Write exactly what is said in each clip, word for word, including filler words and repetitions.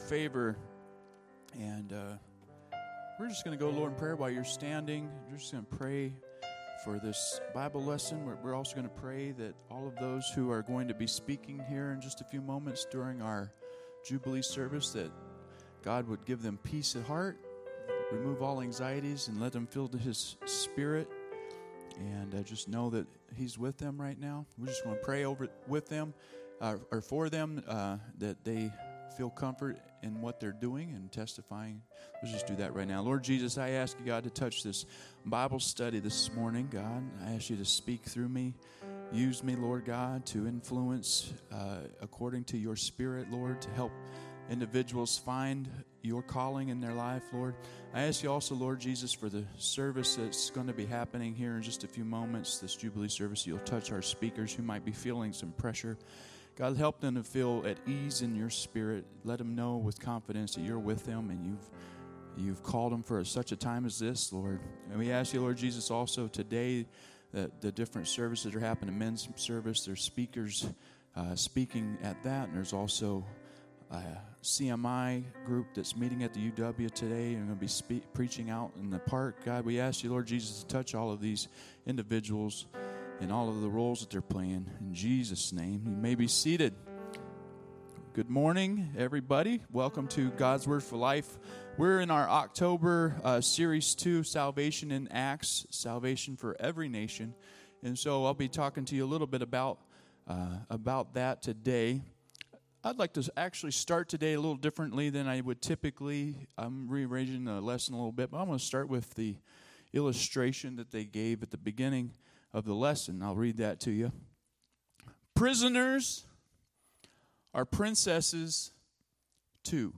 favor, and uh, we're just going to go, Lord, in prayer while you're standing. We're just going to pray for this Bible lesson. We're, we're also going to pray that all of those who are going to be speaking here in just a few moments during our Jubilee service, that God would give them peace at heart, remove all anxieties, and let them feel His Spirit, and uh, just know that He's with them right now. We just want to pray over with them, uh, or for them, uh, that they feel comfort in what they're doing and testifying. Let's just do that right now. Lord Jesus, I ask you, God, to touch this Bible study this morning, God. I ask you to speak through me. Use me, Lord God, to influence uh, according to your Spirit, Lord, to help individuals find your calling in their life, Lord. I ask you also, Lord Jesus, for the service that's going to be happening here in just a few moments, this Jubilee service. You'll touch our speakers who might be feeling some pressure. God, help them to feel at ease in your Spirit. Let them know with confidence that you're with them and you've you've called them for such a time as this, Lord. And we ask you, Lord Jesus, also today that the different services that are happening, men's service, there's speakers uh, speaking at that, and there's also a C M I group that's meeting at the U W today and going to be spe- preaching out in the park. God, we ask you, Lord Jesus, to touch all of these individuals and all of the roles that they're playing. In Jesus' name, you may be seated. Good morning, everybody. Welcome to God's Word for Life. We're in our October uh, Series two, Salvation in Acts, Salvation for Every Nation. And so I'll be talking to you a little bit about, uh, about that today. I'd like to actually start today a little differently than I would typically. I'm rearranging the lesson a little bit, but I'm going to start with the illustration that they gave at the beginning of the lesson. I'll read that to you. Prisoners are princesses too.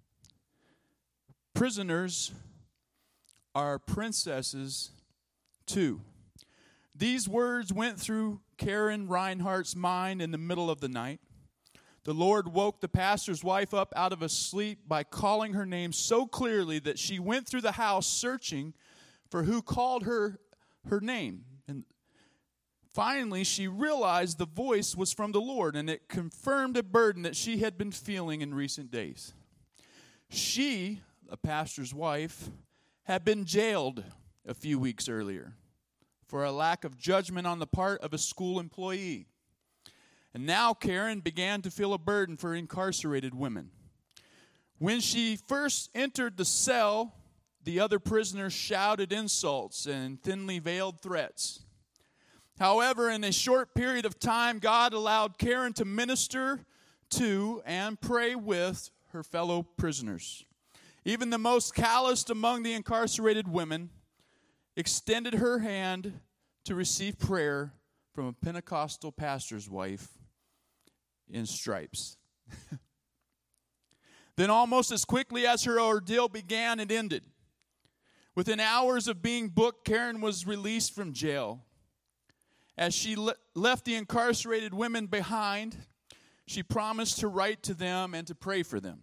Prisoners are princesses too. These words went through Karen Reinhardt's mind in the middle of the night. The Lord woke the pastor's wife up out of a sleep by calling her name so clearly that she went through the house searching for who called her her name. And finally, she realized the voice was from the Lord, and it confirmed a burden that she had been feeling in recent days. She, a pastor's wife, had been jailed a few weeks earlier for a lack of judgment on the part of a school employee. And now Karen began to feel a burden for incarcerated women. When she first entered the cell, the other prisoners shouted insults and thinly veiled threats. However, in a short period of time, God allowed Karen to minister to and pray with her fellow prisoners. Even the most calloused among the incarcerated women extended her hand to receive prayer from a Pentecostal pastor's wife in stripes. Then almost as quickly as her ordeal began, it ended. Within hours of being booked, Karen was released from jail. As she le- left the incarcerated women behind, she promised to write to them and to pray for them.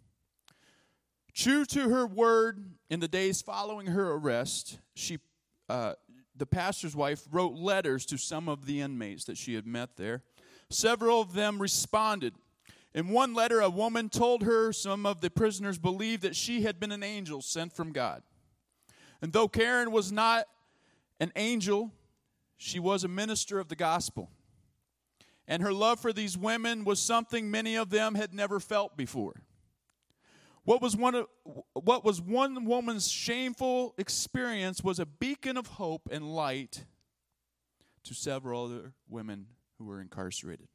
True to her word, in the days following her arrest, she, uh, the pastor's wife wrote letters to some of the inmates that she had met there. Several of them responded. In one letter, a woman told her some of the prisoners believed that she had been an angel sent from God. And though Karen was not an angel, she was a minister of the gospel. And her love for these women was something many of them had never felt before. What was one of, what was one woman's shameful experience was a beacon of hope and light to several other women who were incarcerated.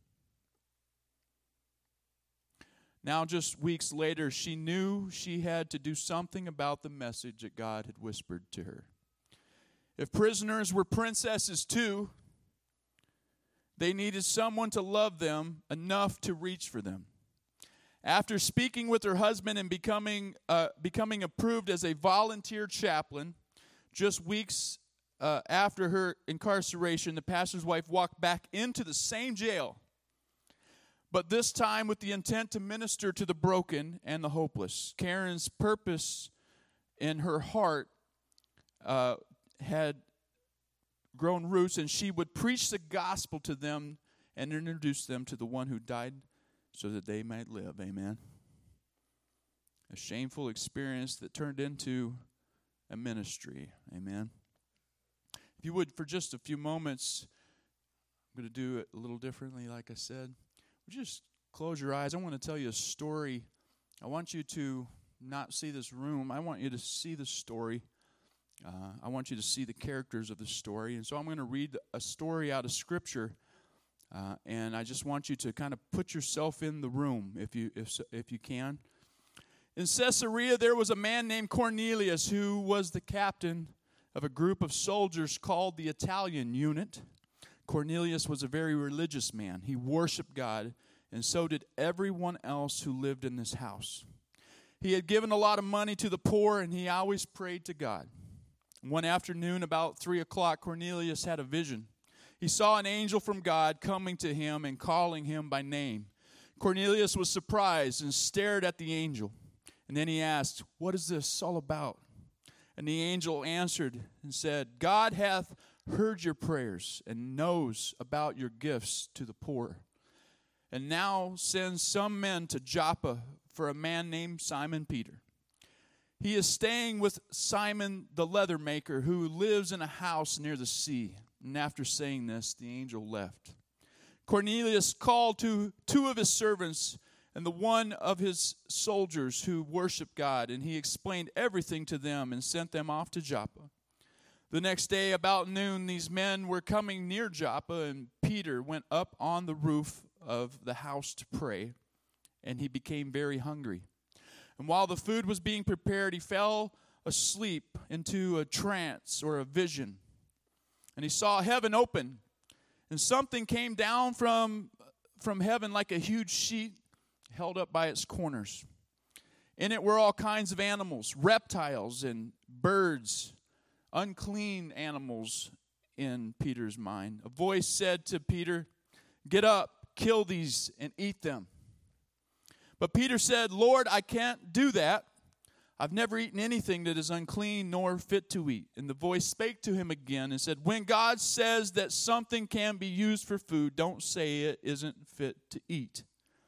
Now, just weeks later, she knew she had to do something about the message that God had whispered to her. If prisoners were princesses too, they needed someone to love them enough to reach for them. After speaking with her husband and becoming uh, becoming approved as a volunteer chaplain, just weeks uh, after her incarceration, the pastor's wife walked back into the same jail, but this time with the intent to minister to the broken and the hopeless. Karen's purpose in her heart uh, had grown roots, and she would preach the gospel to them and introduce them to the one who died so that they might live. Amen. a shameful experience that turned into a ministry. Amen. If you would, for just a few moments, I'm going to do it a little differently, like I said. Would you just close your eyes? I want to tell you a story. I want you to not see this room. I want you to see the story. Uh, I want you to see the characters of the story. And so I'm going to read a story out of Scripture, uh, and I just want you to kind of put yourself in the room, if you if if you can. In Caesarea, there was a man named Cornelius who was the captain of a group of soldiers called the Italian Unit. Cornelius was a very religious man. He worshiped God, and so did everyone else who lived in this house. He had given a lot of money to the poor, and he always prayed to God. One afternoon, about three o'clock, Cornelius had a vision. He saw an angel from God coming to him and calling him by name. Cornelius was surprised and stared at the angel. And then he asked, "What is this all about?" And the angel answered and said, "God hath heard your prayers and knows about your gifts to the poor. And now sends some men to Joppa for a man named Simon Peter. He is staying with Simon the leather maker, who lives in a house near the sea." And after saying this, the angel left. Cornelius called to two of his servants and the one of his soldiers who worshiped God, and he explained everything to them and sent them off to Joppa. The next day about noon, these men were coming near Joppa, and Peter went up on the roof of the house to pray, and he became very hungry. And while the food was being prepared, he fell asleep into a trance or a vision. And he saw heaven open, and something came down from, from heaven like a huge sheet held up by its corners. In it were all kinds of animals, reptiles and birds, unclean animals in Peter's mind. A voice said to Peter, "Get up, kill these, and eat them." But Peter said, "Lord, I can't do that. I've never eaten anything that is unclean nor fit to eat." And the voice spake to him again and said, "When God says that something can be used for food, don't say it isn't fit to eat."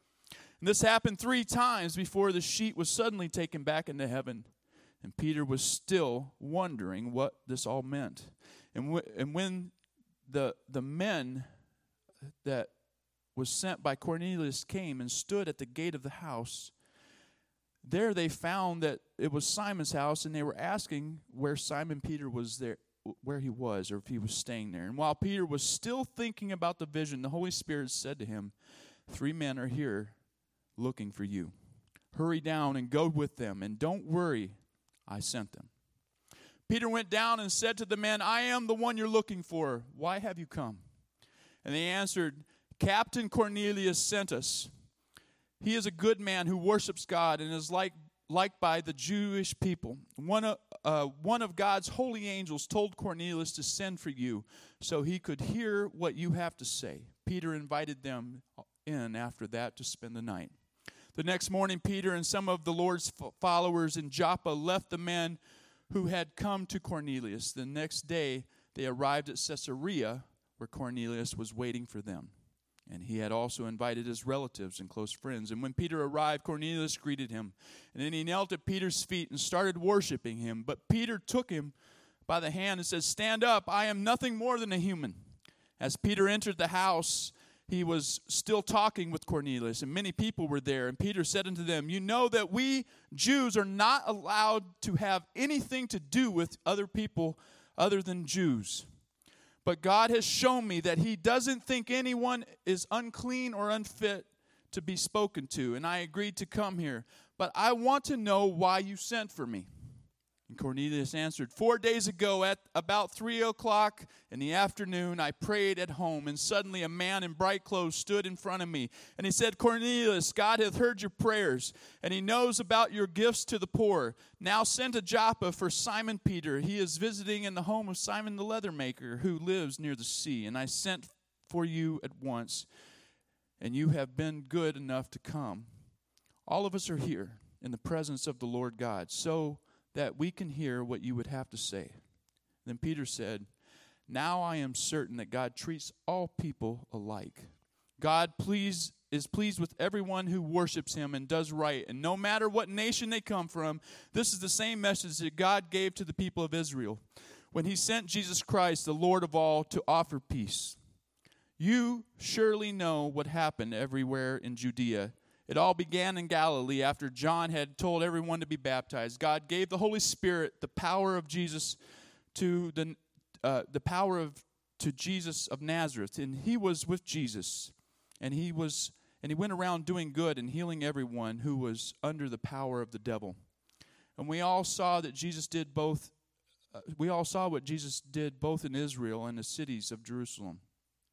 And this happened three times before the sheet was suddenly taken back into heaven. And Peter was still wondering what this all meant. And, w- and when the, the men that was sent by Cornelius came and stood at the gate of the house, there they found that it was Simon's house, and they were asking where Simon Peter was there, where he was, or if he was staying there. And while Peter was still thinking about the vision, the Holy Spirit said to him, "Three men are here looking for you. Hurry down and go with them, and don't worry, I sent them." Peter went down and said to the men, "I am the one you're looking for. Why have you come?" And they answered, "Captain Cornelius sent us. He is a good man who worships God and is like liked by the Jewish people. One of, uh, one of God's holy angels told Cornelius to send for you so he could hear what you have to say." Peter invited them in after that to spend the night. The next morning, Peter and some of the Lord's followers in Joppa left the men who had come to Cornelius. The next day, they arrived at Caesarea, where Cornelius was waiting for them. And he had also invited his relatives and close friends. And when Peter arrived, Cornelius greeted him. And then he knelt at Peter's feet and started worshiping him. But Peter took him by the hand and said, "Stand up, I am nothing more than a human." As Peter entered the house, he was still talking with Cornelius, and many people were there. And Peter said unto them, "You know that we Jews are not allowed to have anything to do with other people other than Jews. But God has shown me that he doesn't think anyone is unclean or unfit to be spoken to, and I agreed to come here. But I want to know why you sent for me." And Cornelius answered, "Four days ago at about three o'clock in the afternoon, I prayed at home, and suddenly a man in bright clothes stood in front of me. And he said, 'Cornelius, God hath heard your prayers, and he knows about your gifts to the poor. Now send to Joppa for Simon Peter. He is visiting in the home of Simon the leather maker, who lives near the sea. And I sent for you at once, and you have been good enough to come. All of us are here in the presence of the Lord God, so that we can hear what you would have to say.' Then Peter said, 'Now I am certain that God treats all people alike. God, please is pleased with everyone who worships him and does right. And no matter what nation they come from, this is the same message that God gave to the people of Israel when he sent Jesus Christ, the Lord of all, to offer peace. You surely know what happened everywhere in Judea. It all began in Galilee after John had told everyone to be baptized. God gave the Holy Spirit the power of Jesus to the uh, the power of to Jesus of Nazareth, and he was with Jesus, and he was and he went around doing good and healing everyone who was under the power of the devil. And we all saw that Jesus did both. Uh, we all saw what Jesus did both in Israel and the cities of Jerusalem.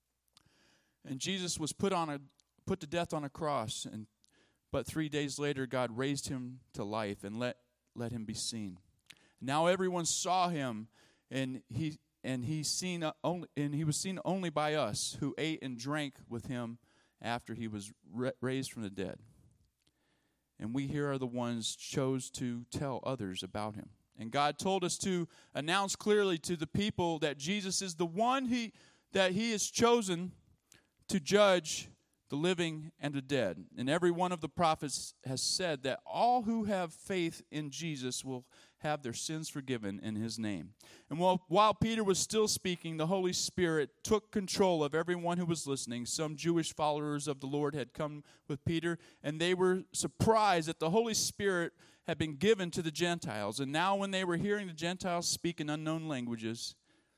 And Jesus was put on a put to death on a cross, and but three days later God raised him to life and let let him be seen. Now everyone saw him, and he and he seen only and he was seen only by us who ate and drank with him after he was ra- raised from the dead. And we here are the ones chose to tell others about him. And God told us to announce clearly to the people that Jesus is the one he that he has chosen to judge the living and the dead. And every one of the prophets has said that all who have faith in Jesus will have their sins forgiven in his name. And while, while Peter was still speaking, the Holy Spirit took control of everyone who was listening. Some Jewish followers of the Lord had come with Peter, and they were surprised that the Holy Spirit had been given to the Gentiles. And now when they were hearing the Gentiles speak in unknown languages,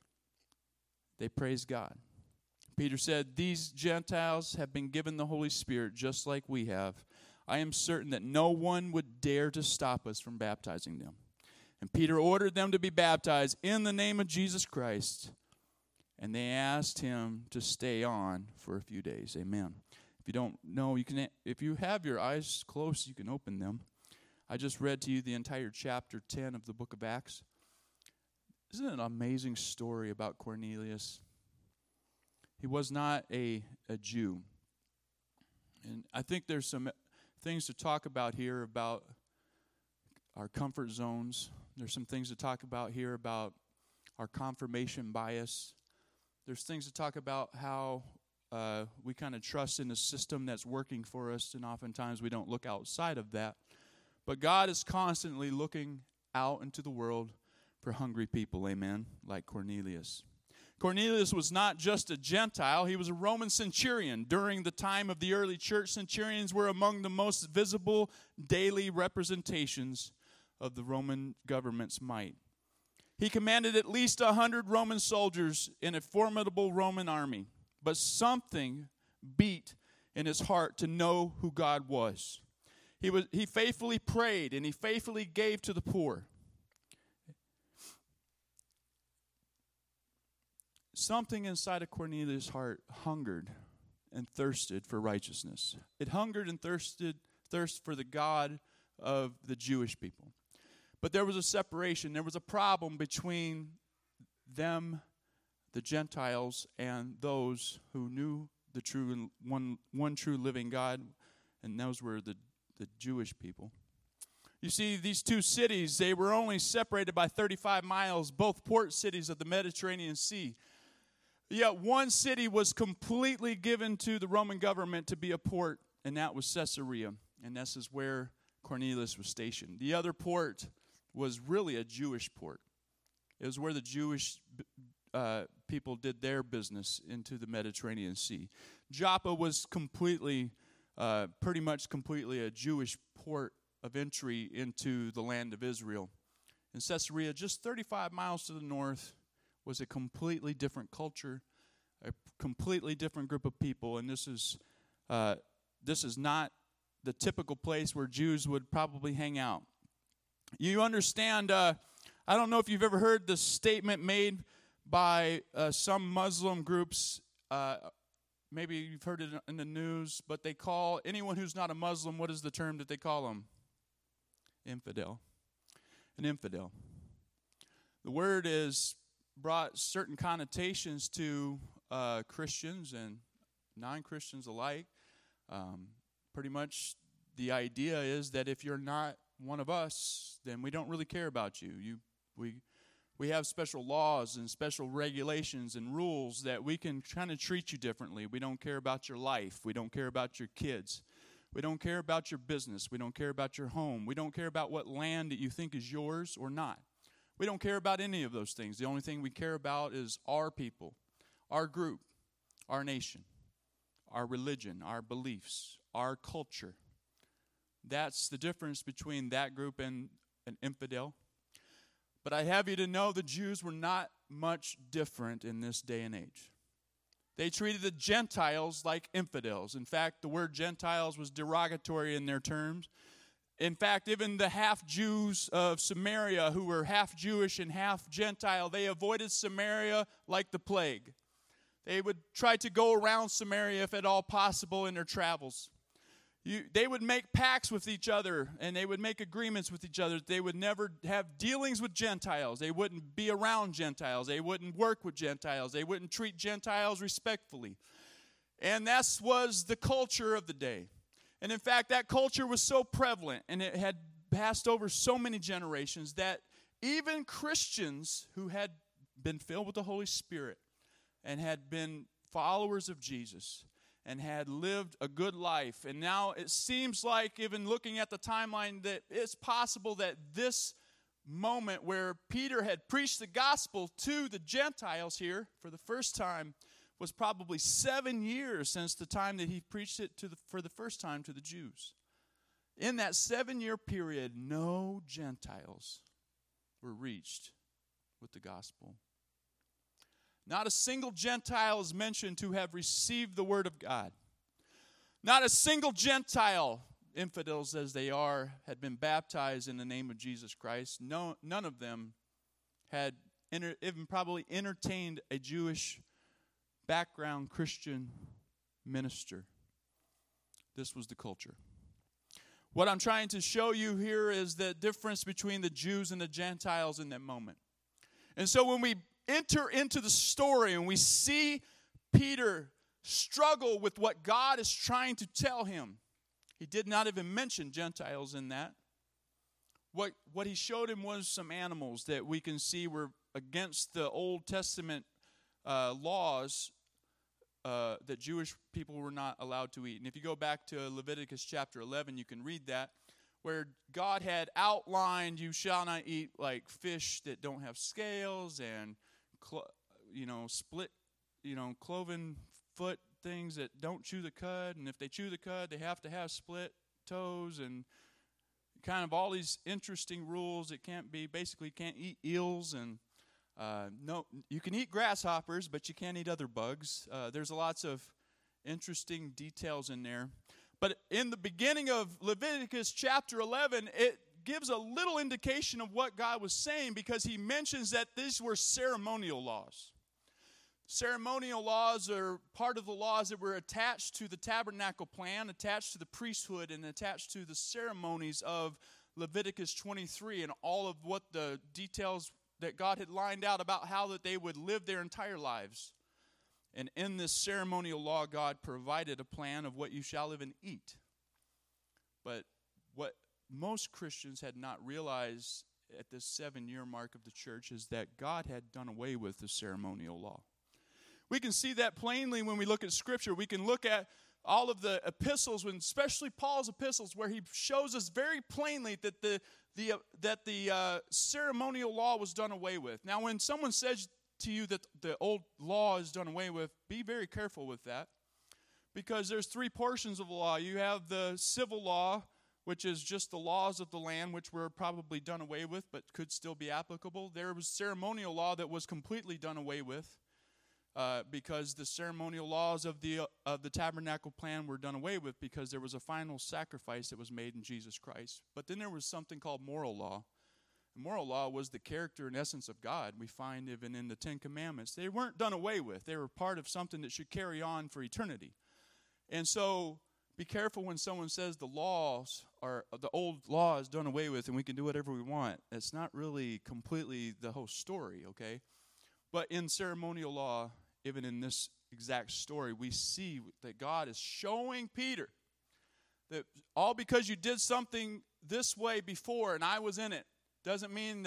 they praised God. Peter said, "These Gentiles have been given the Holy Spirit just like we have. I am certain that no one would dare to stop us from baptizing them." And Peter ordered them to be baptized in the name of Jesus Christ. And they asked him to stay on for a few days. Amen. If you don't know, you can. If you have your eyes closed, you can open them. I just read to you the entire chapter ten of the book of Acts. Isn't it an amazing story about Cornelius? He was not a, a Jew. And I think there's some things to talk about here about our comfort zones. There's some things to talk about here about our confirmation bias. There's things to talk about how uh, we kind of trust in a system that's working for us, and oftentimes we don't look outside of that. But God is constantly looking out into the world for hungry people, amen, like Cornelius. Cornelius was not just a Gentile, he was a Roman centurion. During the time of the early church, centurions were among the most visible daily representations of the Roman government's might. He commanded at least one hundred Roman soldiers in a formidable Roman army. But something beat in his heart to know who God was. He was he faithfully prayed and he faithfully gave to the poor. Something inside of Cornelius' heart hungered and thirsted for righteousness. It hungered and thirsted thirst for the God of the Jewish people. But there was a separation. There was a problem between them, the Gentiles, and those who knew the true and one one true living God, and those were the, the Jewish people. You see, these two cities, they were only separated by thirty-five miles, both port cities of the Mediterranean Sea. Yet one city was completely given to the Roman government to be a port, and that was Caesarea. And this is where Cornelius was stationed. The other port was really a Jewish port. It was where the Jewish uh, people did their business into the Mediterranean Sea. Joppa was completely, uh, pretty much completely a Jewish port of entry into the land of Israel. And Caesarea, just thirty-five miles to the north, was a completely different culture, a completely different group of people, and this is uh, this is not the typical place where Jews would probably hang out. You understand, uh, I don't know if you've ever heard the statement made by uh, some Muslim groups, uh, maybe you've heard it in the news, but they call anyone who's not a Muslim, what is the term that they call them? Infidel. An infidel. The word is brought certain connotations to uh, Christians and non-Christians alike. Um, pretty much the idea is that if you're not one of us, then we don't really care about you. You, we, We have special laws and special regulations and rules that we can kind of treat you differently. We don't care about your life. We don't care about your kids. We don't care about your business. We don't care about your home. We don't care about what land that you think is yours or not. We don't care about any of those things. The only thing we care about is our people, our group, our nation, our religion, our beliefs, our culture. That's the difference between that group and an infidel. But I have you to know the Jews were not much different in this day and age. They treated the Gentiles like infidels. In fact, the word Gentiles was derogatory in their terms. In fact, even the half-Jews of Samaria, who were half Jewish and half Gentile, they avoided Samaria like the plague. They would try to go around Samaria if at all possible in their travels. You, they would make pacts with each other, and they would make agreements with each other. They would never have dealings with Gentiles. They wouldn't be around Gentiles. They wouldn't work with Gentiles. They wouldn't treat Gentiles respectfully. And that was the culture of the day. And in fact, that culture was so prevalent, and it had passed over so many generations, that even Christians who had been filled with the Holy Spirit and had been followers of Jesus and had lived a good life. And now it seems like, even looking at the timeline, that it's possible that this moment where Peter had preached the gospel to the Gentiles here for the first time was probably seven years since the time that he preached it to the, for the first time to the Jews. In that seven-year period, no Gentiles were reached with the gospel. Not a single Gentile is mentioned to have received the word of God. Not a single Gentile, infidels as they are, had been baptized in the name of Jesus Christ. No, none of them had enter, even probably entertained a Jewish background Christian minister. This was the culture. What I'm trying to show you here is the difference between the Jews and the Gentiles in that moment. And so when we enter into the story and we see Peter struggle with what God is trying to tell him, he did not even mention Gentiles in that. What, what he showed him was some animals that we can see were against the Old Testament uh, laws uh, that Jewish people were not allowed to eat. And if you go back to Leviticus chapter eleven, you can read that, where God had outlined, you shall not eat like fish that don't have scales, and cl- you know, split, you know, cloven foot things that don't chew the cud, and if they chew the cud, they have to have split toes, and kind of all these interesting rules. It can't be, basically can't eat eels, and uh, no, you can eat grasshoppers, but you can't eat other bugs. Uh, there's lots of interesting details in there. But in the beginning of Leviticus chapter eleven, it gives a little indication of what God was saying, because he mentions that these were ceremonial laws. Ceremonial laws are part of the laws that were attached to the tabernacle plan, attached to the priesthood, and attached to the ceremonies of Leviticus twenty-three, and all of what the details that God had lined out about how that they would live their entire lives. And in this ceremonial law, God provided a plan of what you shall live and eat. But what most Christians had not realized at this seven-year mark of the church is that God had done away with the ceremonial law. We can see that plainly when we look at Scripture. We can look at all of the epistles, when especially Paul's epistles, where he shows us very plainly that the the uh, that the uh, ceremonial law was done away with. Now, when someone says to you that the old law is done away with, be very careful with that, because there's three portions of the law. You have the civil law, which is just the laws of the land, which were probably done away with, but could still be applicable. There was ceremonial law that was completely done away with, uh, because the ceremonial laws of the uh, of the tabernacle plan were done away with, because there was a final sacrifice that was made in Jesus Christ. But then there was something called moral law. Moral law was the character and essence of God. We find even in the Ten Commandments. They weren't done away with. They were part of something that should carry on for eternity. And so be careful when someone says the laws are, the old law is done away with and we can do whatever we want. It's not really completely the whole story, okay? But in ceremonial law, even in this exact story, we see that God is showing Peter that all because you did something this way before and I was in it, doesn't mean that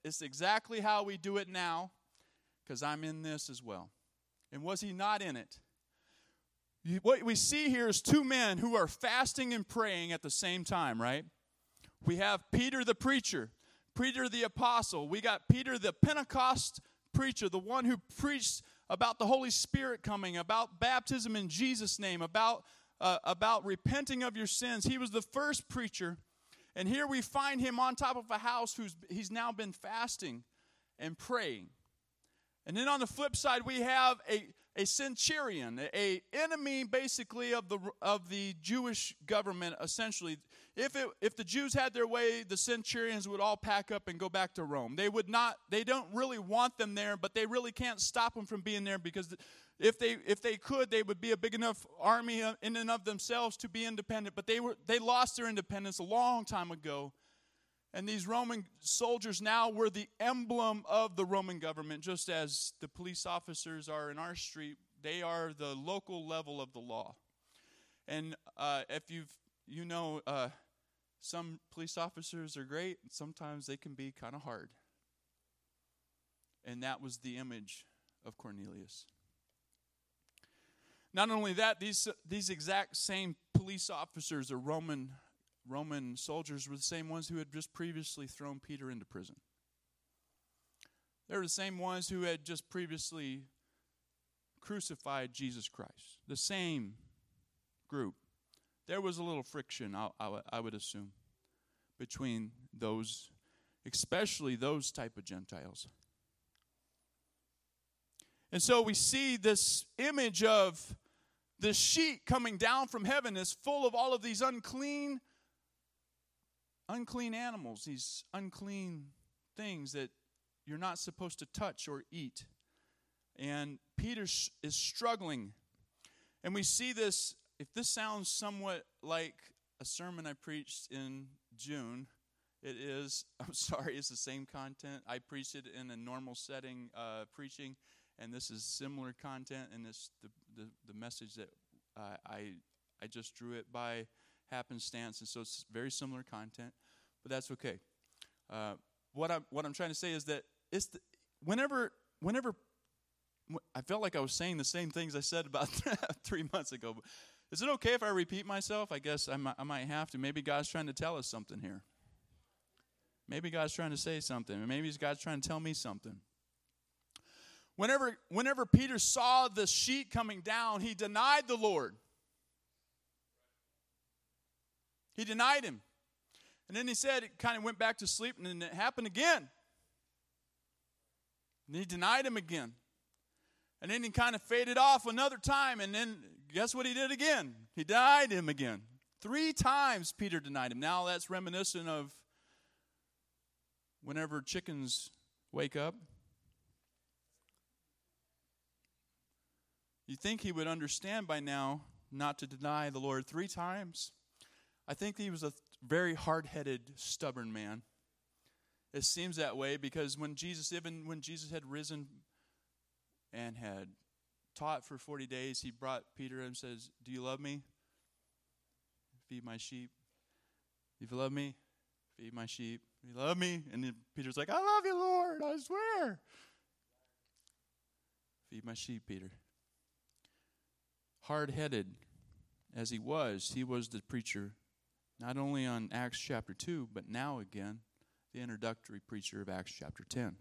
it's exactly how we do it now, because I'm in this as well. And was he not in it? You, what we see here is two men who are fasting and praying at the same time, right? We have Peter the preacher, Peter the apostle. We got Peter the Pentecost preacher, the one who preached about the Holy Spirit coming, about baptism in Jesus' name, about, uh, about repenting of your sins. He was the first preacher. And here we find him on top of a house who's he's now been fasting and praying. And then on the flip side, we have a, a centurion, a enemy basically of the of the Jewish government, essentially. If it, if the Jews had their way, the centurions would all pack up and go back to Rome. They would not, they don't really want them there, but they really can't stop them from being there, because if they if they could, they would be a big enough army in and of themselves to be independent. But they were they lost their independence a long time ago. And these Roman soldiers now were the emblem of the Roman government, just as the police officers are in our street. They are the local level of the law. And uh, if you've, you know, uh, some police officers are great, and sometimes they can be kind of hard. And that was the image of Cornelius. Not only that, these these exact same police officers are Roman Roman soldiers were the same ones who had just previously thrown Peter into prison. They were the same ones who had just previously crucified Jesus Christ. The same group. There was a little friction, I, I, I would assume, between those, especially those type of Gentiles. And so we see this image of this sheet coming down from heaven is full of all of these unclean Unclean animals, these unclean things that you're not supposed to touch or eat. And Peter is struggling. And we see this, if this sounds somewhat like a sermon I preached in June, it is, I'm sorry, it's the same content. I preached it in a normal setting, uh, preaching, and this is similar content, and this the, the, the message that uh, I I just drew it by happenstance, and so it's very similar content, but that's okay. Uh, what I'm what I'm trying to say is that it's the, whenever whenever I felt like I was saying the same things I said about three months ago. But is it okay if I repeat myself? I guess I might, I might have to. Maybe God's trying to tell us something here. Maybe God's trying to say something, or maybe God's trying to tell me something. Whenever whenever Peter saw the sheet coming down, he denied the Lord. He denied him. And then he said it kind of went back to sleep, and then it happened again. And he denied him again. And then he kind of faded off another time, and then guess what he did again? He denied him again. Three times Peter denied him. Now that's reminiscent of whenever chickens wake up. You think he would understand by now not to deny the Lord three times? I think he was a very hard-headed, stubborn man. It seems that way because when Jesus, even when Jesus had risen and had taught for forty days, he brought Peter and says, "Do you love me? Feed my sheep. If you love me, feed my sheep. You love me?" And then Peter's like, "I love you, Lord, I swear." Feed my sheep, Peter. Hard-headed as he was, he was the preacher, not only on Acts chapter two, but now again, the introductory preacher of Acts chapter ten.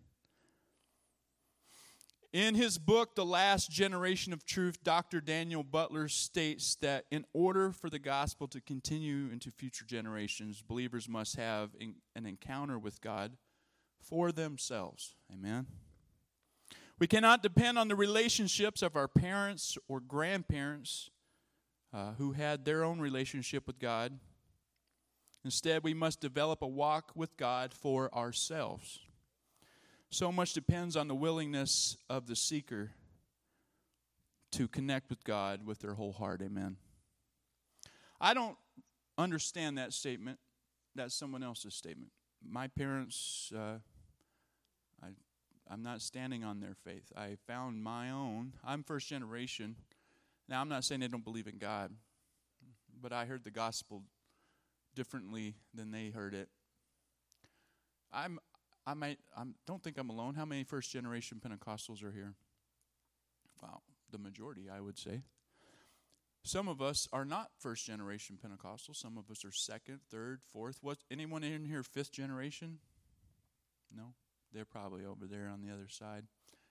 In his book, The Last Generation of Truth, Doctor Daniel Butler states that in order for the gospel to continue into future generations, believers must have an encounter with God for themselves. Amen. We cannot depend on the relationships of our parents or grandparents uh, who had their own relationship with God. Instead, we must develop a walk with God for ourselves. So much depends on the willingness of the seeker to connect with God with their whole heart. Amen. I don't understand that statement. That's someone else's statement. My parents, uh, I, I'm not standing on their faith. I found my own. I'm first generation. Now, I'm not saying they don't believe in God, but I heard the gospel differently than they heard it. I'm I might, I don't think I'm alone. How many first-generation Pentecostals are here? Wow, the majority, I would say. Some of us are not first-generation Pentecostals. Some of us are second, third, fourth. What? Anyone in here fifth generation? No? They're probably over there on the other side.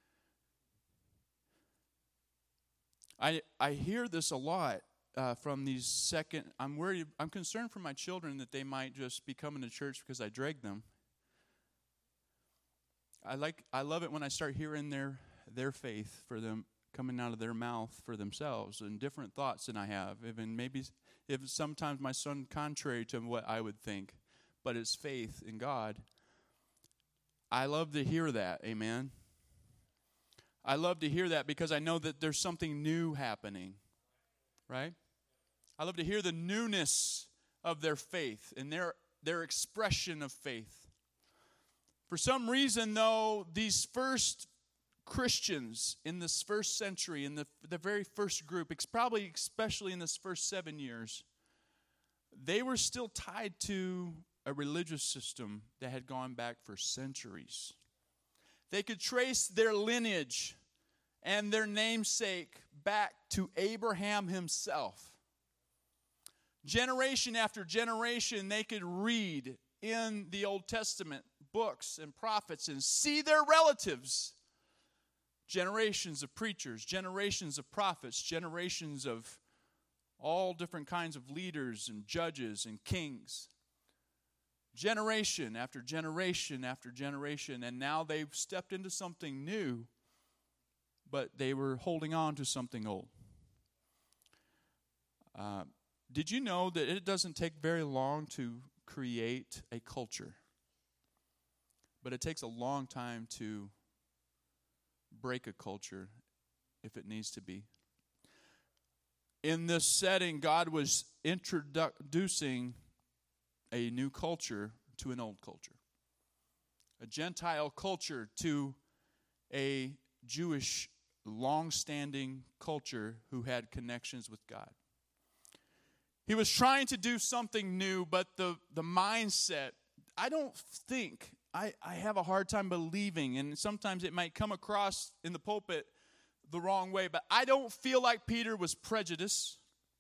I I hear this a lot uh, from these second. I'm worried. I'm concerned for my children that they might just be coming to church because I drag them. I like. I love it when I start hearing their their faith for them coming out of their mouth for themselves and different thoughts than I have. Even maybe if sometimes my son contrary to what I would think, but it's faith in God. I love to hear that. Amen. I love to hear that because I know that there's something new happening, right? I love to hear the newness of their faith and their their expression of faith. For some reason, though, these first Christians in this first century, in the, the very first group, it's probably especially in this first seven years, they were still tied to a religious system that had gone back for centuries. They could trace their lineage and their namesake back to Abraham himself. Generation after generation, they could read in the Old Testament books and prophets and see their relatives. Generations of preachers, generations of prophets, generations of all different kinds of leaders and judges and kings. Generation after generation after generation, and now they've stepped into something new, but they were holding on to something old. Uh, did you know that it doesn't take very long to create a culture? But it takes a long time to break a culture if it needs to be. In this setting, God was introducing a new culture to an old culture. A Gentile culture to a Jewish long-standing culture who had connections with God. He was trying to do something new, but the, the mindset, I don't think, I, I have a hard time believing, and sometimes it might come across in the pulpit the wrong way, but I don't feel like Peter was prejudiced.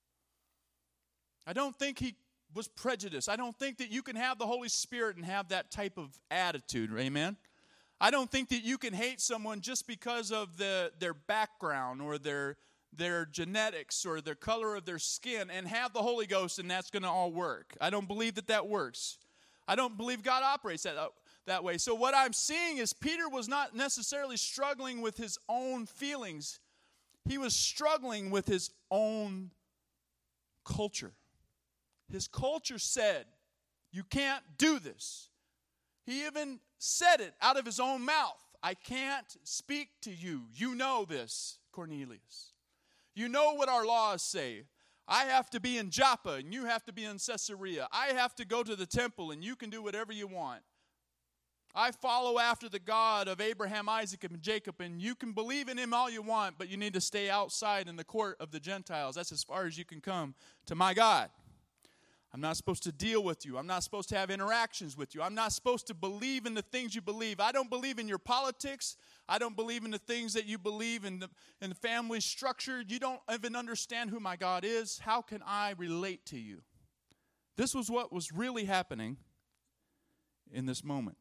I don't think he was prejudiced. I don't think that you can have the Holy Spirit and have that type of attitude, amen? I don't think that you can hate someone just because of the their background or their their genetics or the color of their skin and have the Holy Ghost and that's going to all work. I don't believe that that works. I don't believe God operates that, that way. So what I'm seeing is Peter was not necessarily struggling with his own feelings. He was struggling with his own culture. His culture said, you can't do this. He even said it out of his own mouth. I can't speak to you. You know this, Cornelius. You know what our laws say. I have to be in Joppa and you have to be in Caesarea. I have to go to the temple and you can do whatever you want. I follow after the God of Abraham, Isaac, and Jacob, and you can believe in him all you want, but you need to stay outside in the court of the Gentiles. That's as far as you can come to my God. I'm not supposed to deal with you. I'm not supposed to have interactions with you. I'm not supposed to believe in the things you believe. I don't believe in your politics. I don't believe in the things that you believe in the, in the family structure. You don't even understand who my God is. How can I relate to you? This was what was really happening in this moment.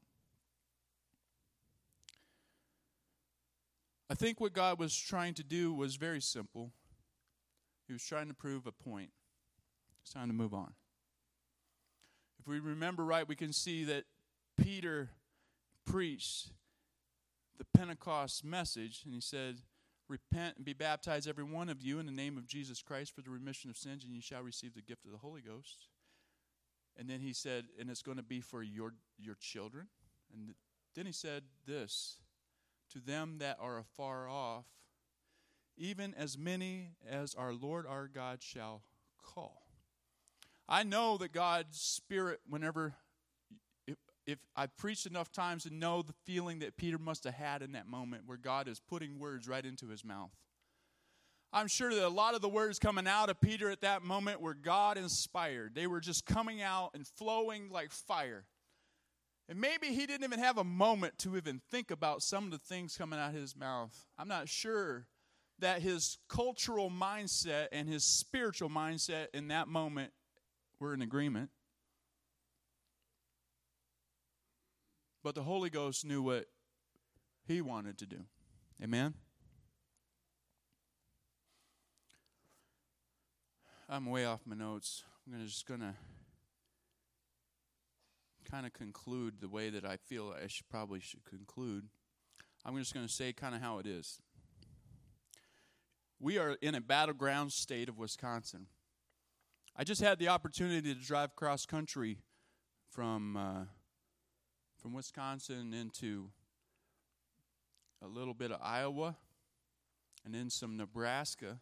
I think what God was trying to do was very simple. He was trying to prove a point. It's time to move on. If we remember right, we can see that Peter preached the Pentecost message, and he said, repent and be baptized, every one of you, in the name of Jesus Christ for the remission of sins, and you shall receive the gift of the Holy Ghost. And then he said, and it's going to be for your, your children. And th- then he said this, to them that are afar off, even as many as our Lord our God shall call. I know that God's Spirit, whenever, if, if I've preached enough times to know the feeling that Peter must have had in that moment where God is putting words right into his mouth. I'm sure that a lot of the words coming out of Peter at that moment were God inspired. They were just coming out and flowing like fire. And maybe he didn't even have a moment to even think about some of the things coming out of his mouth. I'm not sure that his cultural mindset and his spiritual mindset in that moment were in agreement. But the Holy Ghost knew what he wanted to do. Amen? I'm way off my notes. I'm gonna just going to kind of conclude the way that I feel I should probably should conclude. I'm just going to say kind of how it is. We are in a battleground state of Wisconsin. I just had the opportunity to drive cross country from uh, from Wisconsin into a little bit of Iowa, and then some Nebraska,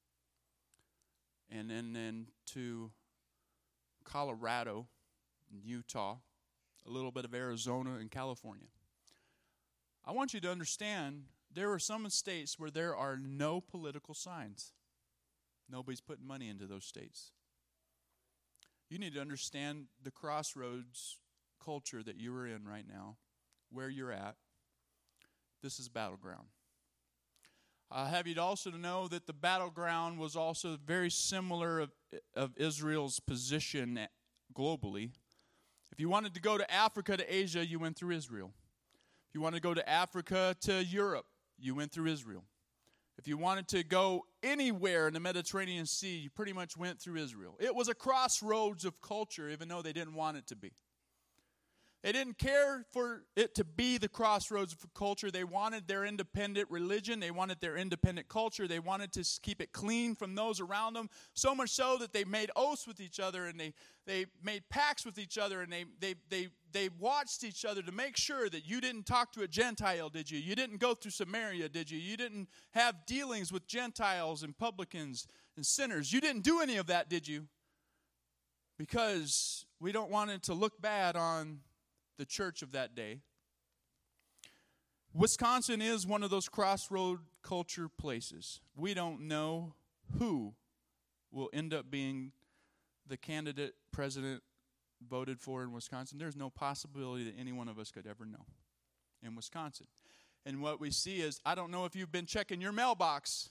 and then into Colorado, and Utah, a little bit of Arizona and California. I want you to understand there are some states where there are no political signs. Nobody's putting money into those states. You need to understand the crossroads culture that you are in right now, where you're at. This is battleground. I have you also to know that the battleground was also very similar of, of Israel's position globally. If you wanted to go to Africa to Asia, you went through Israel. If you wanted to go to Africa to Europe, you went through Israel. If you wanted to go anywhere in the Mediterranean Sea, you pretty much went through Israel. It was a crossroads of culture, even though they didn't want it to be. They didn't care for it to be the crossroads of culture. They wanted their independent religion. They wanted their independent culture. They wanted to keep it clean from those around them, so much so that they made oaths with each other, and they, they made pacts with each other, and they, they, they, they watched each other to make sure that you didn't talk to a Gentile, did you? You didn't go through Samaria, did you? You didn't have dealings with Gentiles and publicans and sinners. You didn't do any of that, did you? Because we don't want it to look bad on the church of that day. Wisconsin is one of those crossroad culture places. We don't know who will end up being the candidate president voted for in Wisconsin. There's no possibility that any one of us could ever know in Wisconsin. And what we see is, I don't know if you've been checking your mailbox.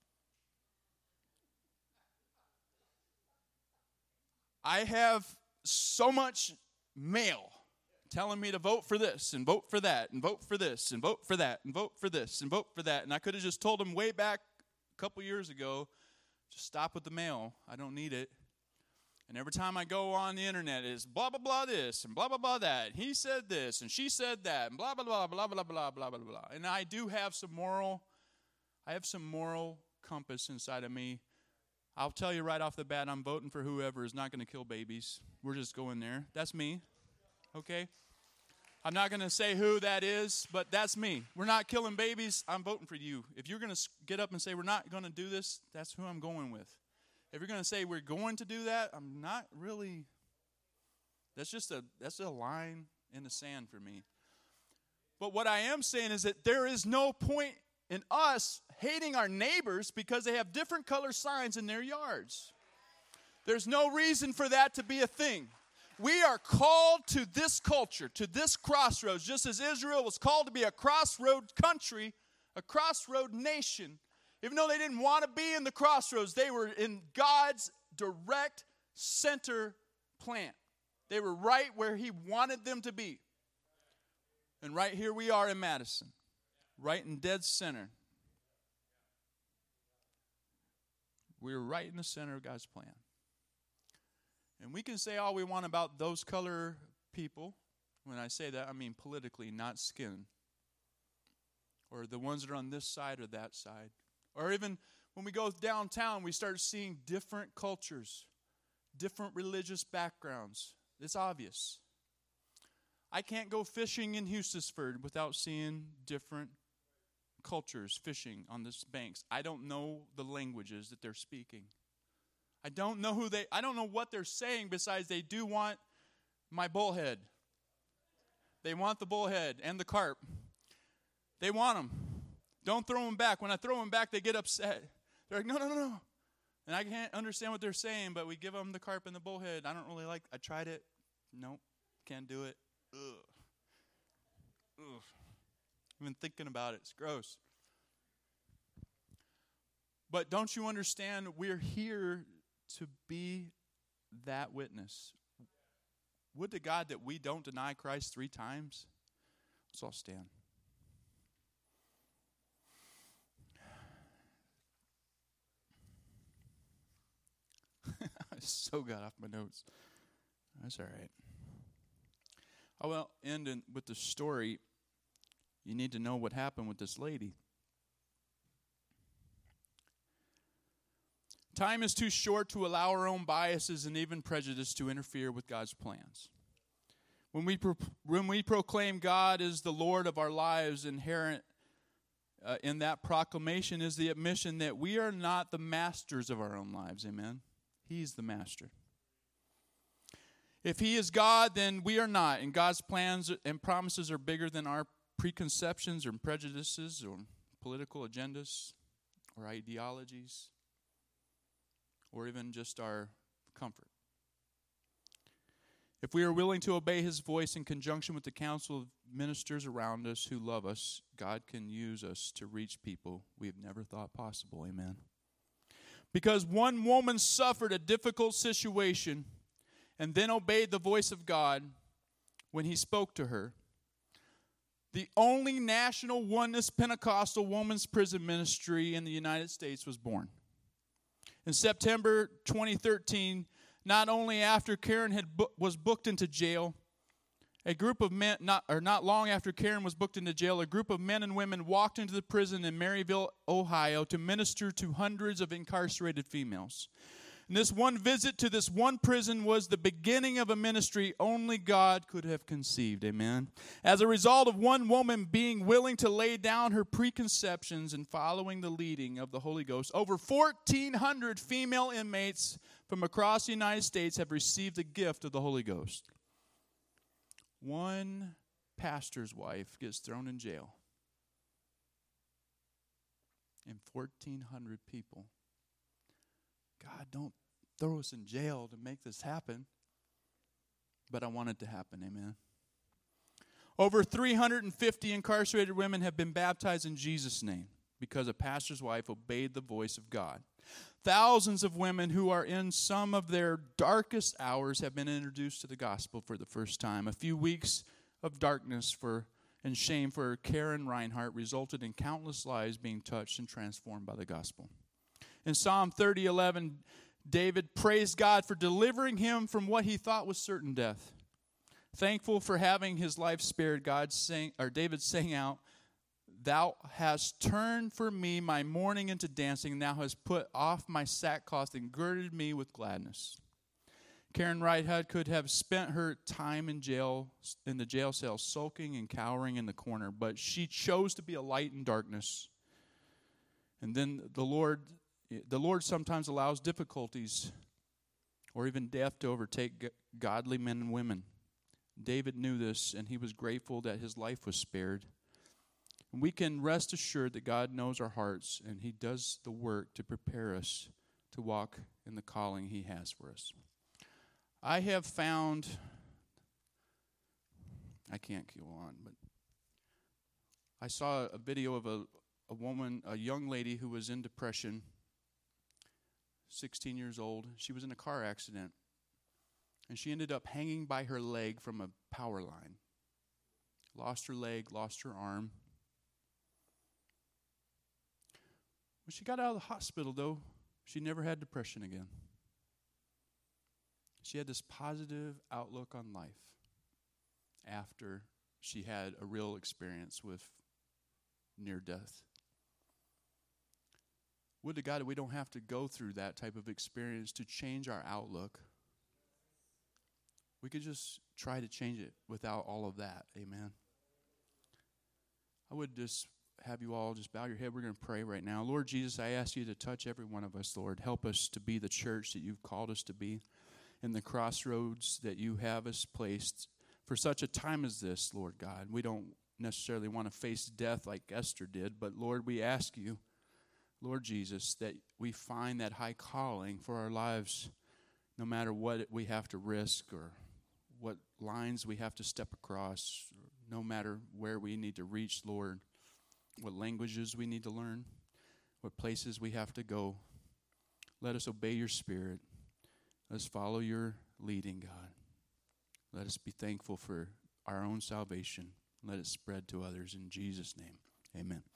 I have so much mail telling me to vote for this and vote for that and vote for this and vote for that and vote for this and vote for that. And I could have just told them way back a couple years ago, just stop with the mail. I don't need it. And every time I go on the internet, it's blah, blah, blah this and blah, blah, blah that. He said this and she said that and blah, blah, blah, blah, blah, blah, blah, blah, blah. And I do have some moral, I have some moral compass inside of me. I'll tell you right off the bat, I'm voting for whoever is not going to kill babies. We're just going there. That's me. Okay? I'm not going to say who that is, but that's me. We're not killing babies. I'm voting for you. If you're going to get up and say we're not going to do this, that's who I'm going with. If you're going to say we're going to do that, I'm not really. That's just a that's a line in the sand for me. But what I am saying is that there is no point in us hating our neighbors because they have different color signs in their yards. There's no reason for that to be a thing. We are called to this culture, to this crossroads, just as Israel was called to be a crossroad country, a crossroad nation. Even though they didn't want to be in the crossroads, they were in God's direct center plan. They were right where He wanted them to be. And right here we are in Madison, right in dead center. We're right in the center of God's plan. And we can say all we want about those color people. When I say that, I mean politically, not skin. Or the ones that are on this side or that side. Or even when we go downtown, we start seeing different cultures, different religious backgrounds. It's obvious. I can't go fishing in Houstonford without seeing different cultures fishing on this banks. I don't know the languages that they're speaking. I don't know who they, I don't know what they're saying besides they do want my bullhead. They want the bullhead and the carp. They want them. Don't throw them back. When I throw them back, they get upset. They're like, no, no, no, no. And I can't understand what they're saying, but we give them the carp and the bullhead. I don't really like, I tried it. Nope, can't do it. Ugh. even thinking about it, it's gross. But don't you understand, we're here to be that witness. Would to God that we don't deny Christ three times. Let's all stand. I so got off my notes. That's all right. I will end in, with the story. You need to know what happened with this lady. Time is too short to allow our own biases and even prejudice to interfere with God's plans. When we pro- when we proclaim God is the Lord of our lives, inherent uh, in that proclamation is the admission that we are not the masters of our own lives. Amen. He's the master. If he is God, then we are not, and God's plans and promises are bigger than our preconceptions or prejudices or political agendas or ideologies or even just our comfort. If we are willing to obey his voice in conjunction with the council of ministers around us who love us, God can use us to reach people we have never thought possible. Amen. Because one woman suffered a difficult situation and then obeyed the voice of God when he spoke to her, the only national oneness Pentecostal women's prison ministry in the United States was born. In September twenty thirteen, not only after Karen had bu- was booked into jail, a group of men, not or not long after Karen was booked into jail, a group of men and women walked into the prison in Maryville, Ohio, to minister to hundreds of incarcerated females. And this one visit to this one prison was the beginning of a ministry only God could have conceived. Amen. As a result of one woman being willing to lay down her preconceptions and following the leading of the Holy Ghost, over fourteen hundred female inmates from across the United States have received the gift of the Holy Ghost. One pastor's wife gets thrown in jail, and fourteen hundred people. God, don't throw us in jail to make this happen. But I want it to happen, amen. Over three hundred fifty incarcerated women have been baptized in Jesus' name because a pastor's wife obeyed the voice of God. Thousands of women who are in some of their darkest hours have been introduced to the gospel for the first time. A few weeks of darkness for and shame for Karen Reinhardt resulted in countless lives being touched and transformed by the gospel. In Psalm thirty eleven, David praised God for delivering him from what he thought was certain death. Thankful for having his life spared, God sang, or David sang out, "Thou hast turned for me my mourning into dancing, and thou hast put off my sackcloth and girded me with gladness." Karen Reinhardt could have spent her time in jail, in the jail cell, sulking and cowering in the corner, but she chose to be a light in darkness. And then the Lord, the Lord sometimes allows difficulties or even death to overtake godly men and women. David knew this, and he was grateful that his life was spared. And we can rest assured that God knows our hearts, and he does the work to prepare us to walk in the calling he has for us. I have found, I can't go on, but I saw a video of a, a woman, a young lady who was in depression, sixteen years old. She was in a car accident, and she ended up hanging by her leg from a power line. Lost her leg, lost her arm. When she got out of the hospital, though, she never had depression again. She had this positive outlook on life after she had a real experience with near death. Would to God that we don't have to go through that type of experience to change our outlook. We could just try to change it without all of that. Amen. I would just have you all just bow your head. We're going to pray right now. Lord Jesus, I ask you to touch every one of us, Lord. Help us to be the church that you've called us to be in the crossroads that you have us placed for such a time as this, Lord God. We don't necessarily want to face death like Esther did, but Lord, we ask you, Lord Jesus, that we find that high calling for our lives no matter what we have to risk or what lines we have to step across, no matter where we need to reach, Lord, what languages we need to learn, what places we have to go. Let us obey your Spirit. Let us follow your leading, God. Let us be thankful for our own salvation. Let it spread to others. In Jesus' name, amen.